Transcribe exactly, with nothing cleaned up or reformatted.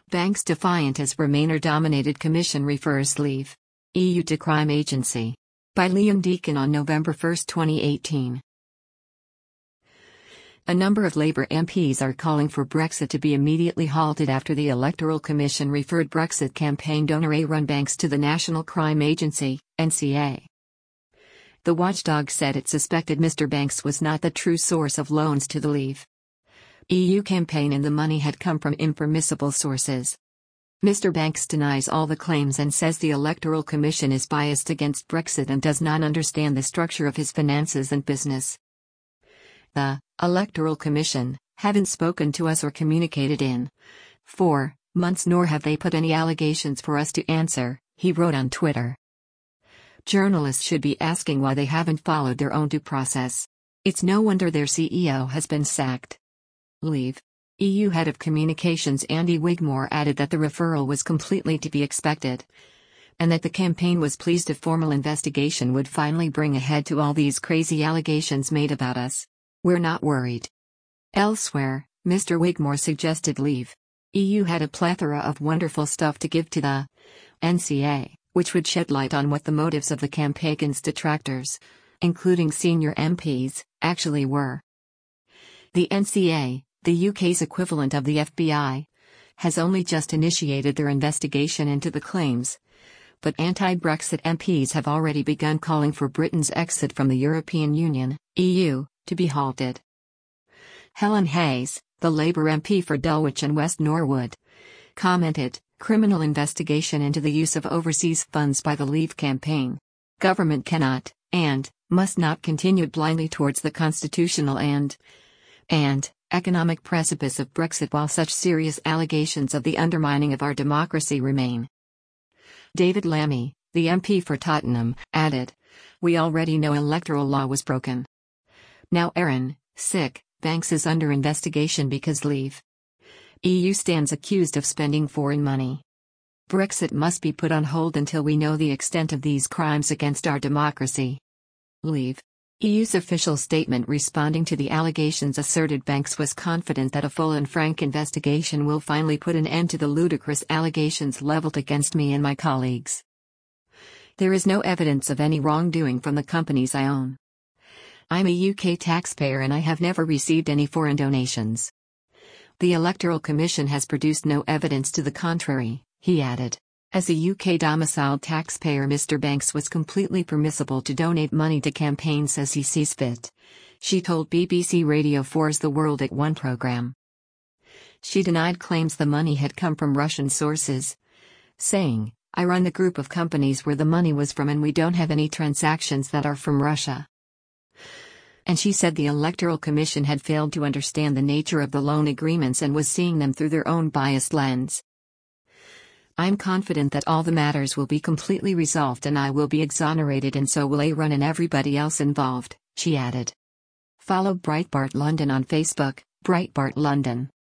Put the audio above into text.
Banks defiant as Remainer-dominated commission refers leave. E U to crime agency. By Liam Deacon on November first, twenty eighteen. A number of Labour M Ps are calling for Brexit to be immediately halted after the Electoral Commission referred Brexit campaign donor Aaron Banks to the National Crime Agency, N C A. The watchdog said it suspected Mister Banks was not the true source of loans to the Leave E U campaign and the money had come from impermissible sources. Mister Banks denies all the claims and says the Electoral Commission is biased against Brexit and does not understand the structure of his finances and business. The Electoral Commission haven't spoken to us or communicated in four months, nor have they put any allegations for us to answer, he wrote on Twitter. Journalists should be asking why they haven't followed their own due process. It's no wonder their C E O has been sacked. Leave E U Head of Communications Andy Wigmore added that the referral was completely to be expected, and that the campaign was pleased a formal investigation would finally bring a head to all these crazy allegations made about us. We're not worried. Elsewhere, Mister Wigmore suggested Leave E U had a plethora of wonderful stuff to give to the N C A, which would shed light on what the motives of the campaign's detractors, including senior M Ps, actually were. The N C A, the U K's equivalent of the F B I, has only just initiated their investigation into the claims, but anti-Brexit M Ps have already begun calling for Britain's exit from the European Union, E U, to be halted. Helen Hayes, the Labour M P for Dulwich and West Norwood, commented, "Criminal investigation into the use of overseas funds by the Leave campaign. Government cannot, and must not continue blindly towards the constitutional and and economic precipice of Brexit while such serious allegations of the undermining of our democracy remain." David Lammy, the M P for Tottenham, added, "We already know electoral law was broken. Now Aaron, sick, Banks is under investigation because Leave E U stands accused of spending foreign money. Brexit must be put on hold until we know the extent of these crimes against our democracy." Leave E U's official statement responding to the allegations asserted Banks was confident that a full and frank investigation will finally put an end to the ludicrous allegations leveled against me and my colleagues. "There is no evidence of any wrongdoing from the companies I own. I'm a U K taxpayer and I have never received any foreign donations. The Electoral Commission has produced no evidence to the contrary," he added. As a U K-domiciled taxpayer, Mister Banks was completely permissible to donate money to campaigns as he sees fit, she told B B C Radio four's The World at One program. She denied claims the money had come from Russian sources, saying, "I run the group of companies where the money was from and we don't have any transactions that are from Russia." And she said the Electoral Commission had failed to understand the nature of the loan agreements and was seeing them through their own biased lens. "I'm confident that all the matters will be completely resolved and I will be exonerated and so will Aaron and everybody else involved," she added. Follow Breitbart London on Facebook, Breitbart London.